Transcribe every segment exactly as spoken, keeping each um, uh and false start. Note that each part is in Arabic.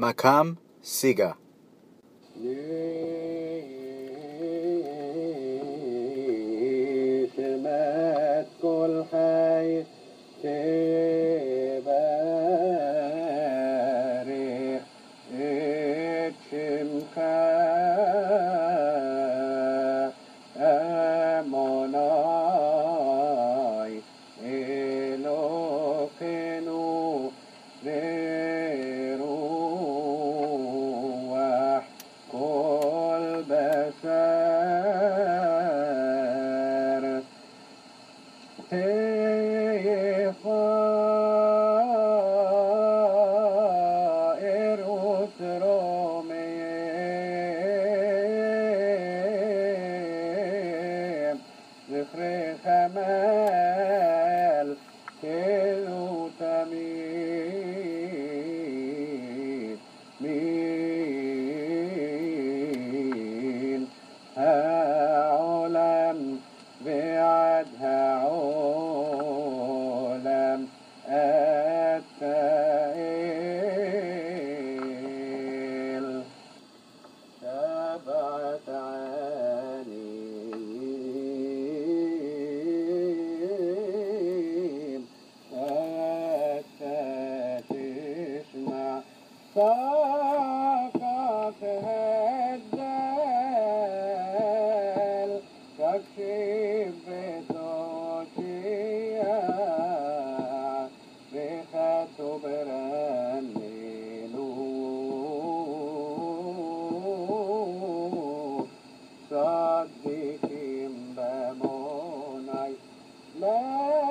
Makam Siga. نسمات كل حي تبارك اتشمك أموناي إلوكنو بروح كل بشر تفائر وتروميم ذكر خمال كيلو تميم مين هعلم بعدها علم التائل سبعة عالين حتى تسمع ساقط هدال تكشف بتوشيا ريحة برنيلو صديقين بموناي لا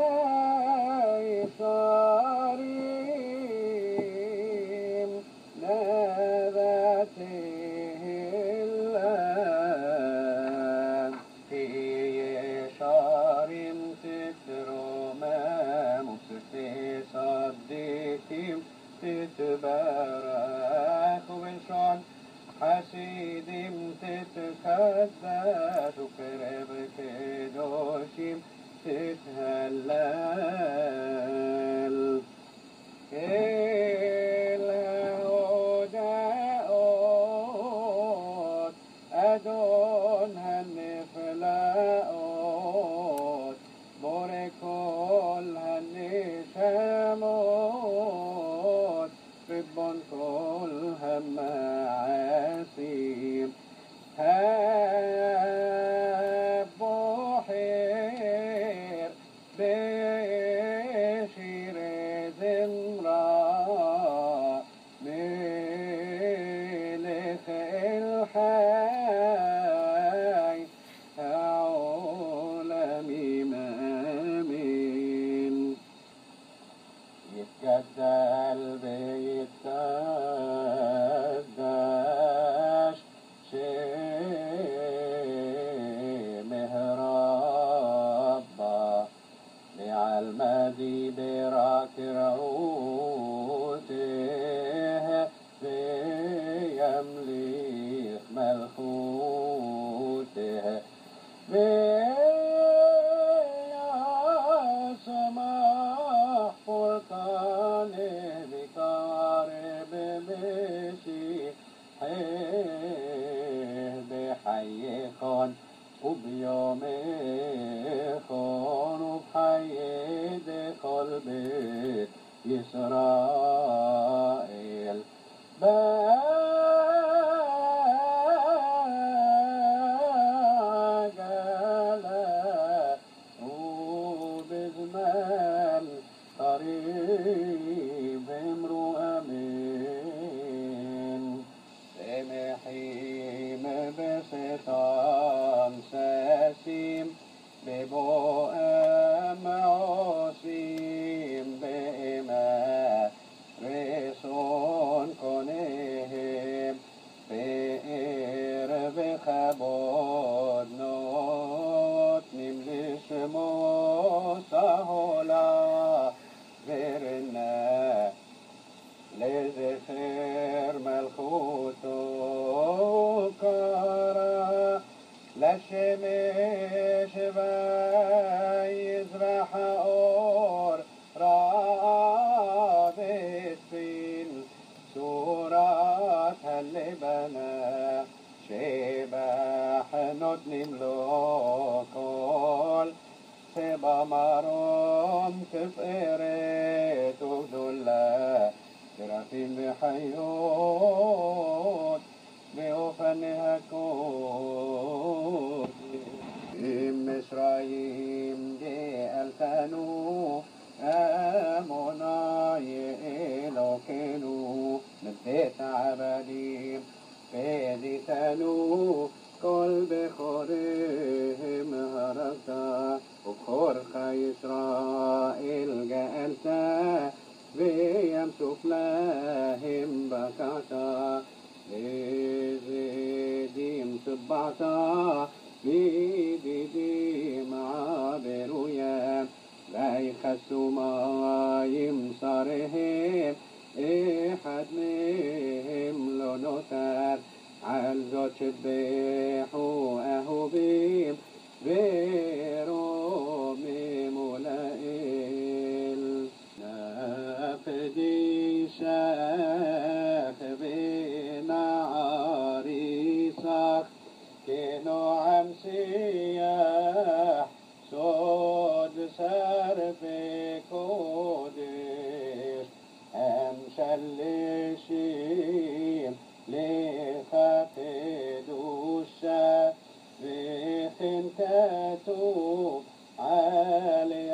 يصارين نباته الله في شعر تترمم في صديقين تتبارك وشعر حسيد تتخدس وقرب كدوشيم تتهلل الهداءات أدون هالنفلاءات بوركول هالنشامات ربون كل هم عسيم هابو حير بشير زمرا ملك الحي عالمي مامين يتجدل بيتقدش شيء مهربا لعلمدي براك رعوته بيمليك ملكوته بيسمح فرقانه بقارب مسيحه بحيخون وبيوميخون وبحي دخل بيت إسرائيل باقلا وبزمان قريب امرو امين سمحيم بسطان ساسيم ببؤام عصيم بإما رسون كونهم بإر بخبود نوت نملش موسى غيرنا لذكر ملكوتو كرا لشمش بيزرح اور رابط فين سورة נותנים לו כל שבמרום תפארת וגדולה, תרפים וחיות באופני הקודש. מצרים גאלתנו, אמוני אלוקינו, מבית העבדים פדיתנו, כל בכוריהם הרגת, ובכורך ישראל גאלת, וים סוף להם בקעת, לזדים סבעת, בידידים עברויה, ויכסו מים שריהם, אחד מהם לא נותר, על זאת שבחו אהובים ורוממו לאל. נפדישך ונעריסך כנועם שיח, סוד שר וקודש, הם שלשים לך קדושה, וכן כתוב עליהם